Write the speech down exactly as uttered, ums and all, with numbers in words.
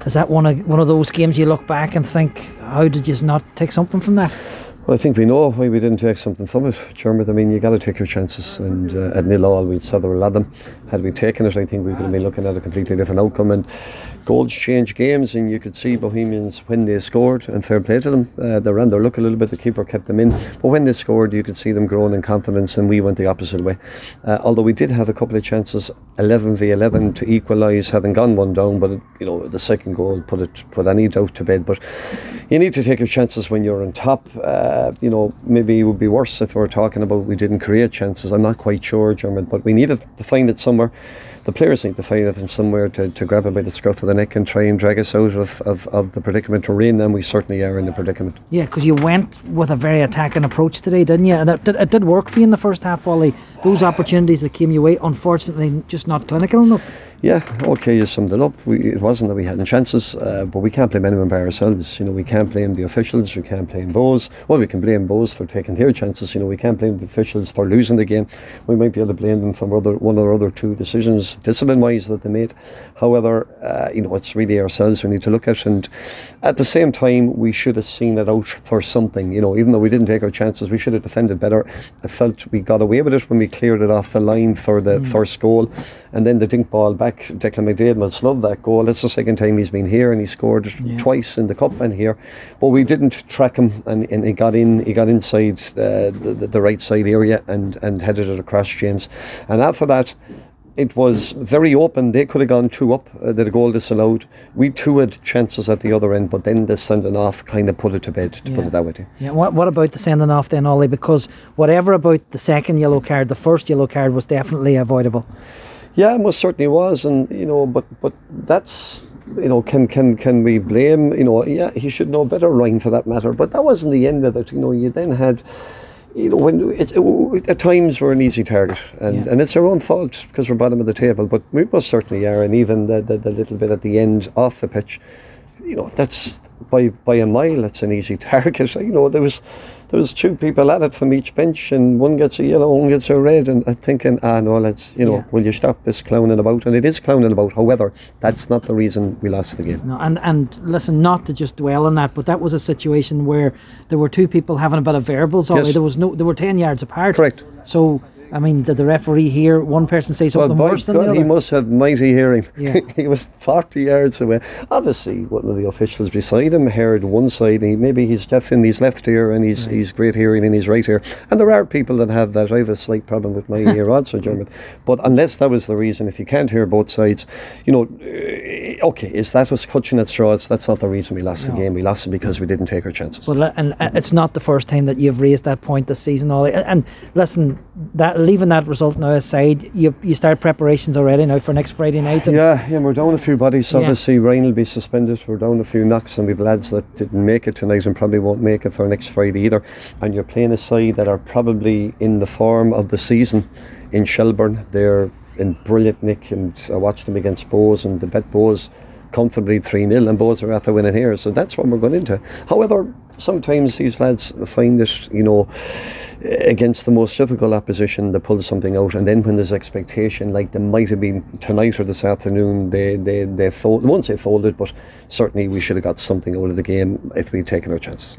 is that one of one of those games you look back and think, how did you not take something from that? Well, I think we know why we didn't take something from it, Dermot. I mean, you got to take your chances, and uh, at nil all, we'd several of them. Had we taken it, I think we could have been looking at a completely different outcome. And goals change games, and you could see Bohemians when they scored, and fair play to them. Uh, they ran their luck a little bit. The keeper kept them in, but when they scored, you could see them growing in confidence, and we went the opposite way. Uh, although we did have a couple of chances, eleven v eleven to equalise, having gone one down, but it, you know, the second goal put it put any doubt to bed. But you need to take your chances when you're on top. Uh, Uh, you know, maybe it would be worse if we were talking about we didn't create chances. I'm not quite sure, Dermot, but we needed to find it somewhere. The players need to find it in somewhere to, to grab it by the scruff of the neck and try and drag us out of, of, of the predicament we're in, and we certainly are in the predicament. Yeah, because you went with a very attacking approach today, didn't you? And it did, it did work for you in the first half, Ollie. Those opportunities that came your way, unfortunately, just not clinical enough. Yeah, okay, you summed it up. We, it wasn't that we hadn't chances, uh, but we can't blame anyone by ourselves. You know, we can't blame the officials, we can't blame Bowes. Well, we can blame Bowes for taking their chances. You know, we can't blame the officials for losing the game. We might be able to blame them for other, one or other two decisions, discipline-wise, that they made. However, uh, you know, it's really ourselves we need to look at. And at the same time, we should have seen it out for something. You know, even though we didn't take our chances, we should have defended better. I felt we got away with it when we cleared it off the line for the mm. first goal. And then the dink ball back, Declan McDaid must love that goal. That's the second time he's been here, and he scored yeah. twice in the cup and here. But we didn't track him, and, and he got in. He got inside uh, the, the right side area and, and headed it across James. And after that, it was very open. They could have gone two up, uh, the goal disallowed. We two had chances at the other end, but then the sending off kind of put it to bed, to yeah. put it that way. Yeah. What, what about the sending off then, Ollie? Because whatever about the second yellow card, the first yellow card was definitely avoidable. Yeah, most certainly was, and you know, but but that's, you know, can can can we blame, you know, yeah, he should know better, Ryan, for that matter. But that wasn't the end of it. You know, you then had, you know, when it's it, at times we're an easy target, and, yeah. and it's our own fault because we're bottom of the table. But we most certainly are, and even the, the the little bit at the end off the pitch, you know, that's by by a mile. It's an easy target. You know, there was. There was two people at it from each bench, and one gets a yellow, one gets a red, and I'm thinking, ah no, let's, you know, yeah. will you stop this clowning about? And it is clowning about. However, that's not the reason we lost the game. No, and and listen, not to just dwell on that, but that was a situation where there were two people having a bit of verbals. Yes. There was no, there were ten yards apart. Correct. So, I mean, did the referee hear one person say something well, worse than God, the other? He must have mighty hearing. Yeah. He was forty yards away. Obviously, one of the officials beside him heard one side. He, maybe he's deaf in his left ear, and he's right. he's great hearing in his right ear. And there are people that have that. I have a slight problem with my ear also, Dermot. But unless that was the reason, if you can't hear both sides, you know, okay, is that us clutching at straws? That's not the reason we lost no. the game. We lost it because we didn't take our chances. Well, and it's not the first time that you've raised that point this season, Ollie. And listen, that leaving that result now aside, you you start preparations already now for next Friday night. And yeah, yeah, we're down a few bodies. Obviously, yeah. Ryan will be suspended. We're down a few knocks, and we've lads that didn't make it tonight and probably won't make it for next Friday either. And you're playing a side that are probably in the form of the season in Shelbourne. They're in brilliant nick, and I watched them against Bowes, and they bet Bowes comfortably three nil, and Bowes are after winning here. So that's what we're going into. However, sometimes these lads find it, you know, against the most difficult opposition, they pull something out, and then when there's expectation, like they might have been tonight or this afternoon, they they they fold. I won't say folded, but certainly we should have got something out of the game if we'd taken our chances.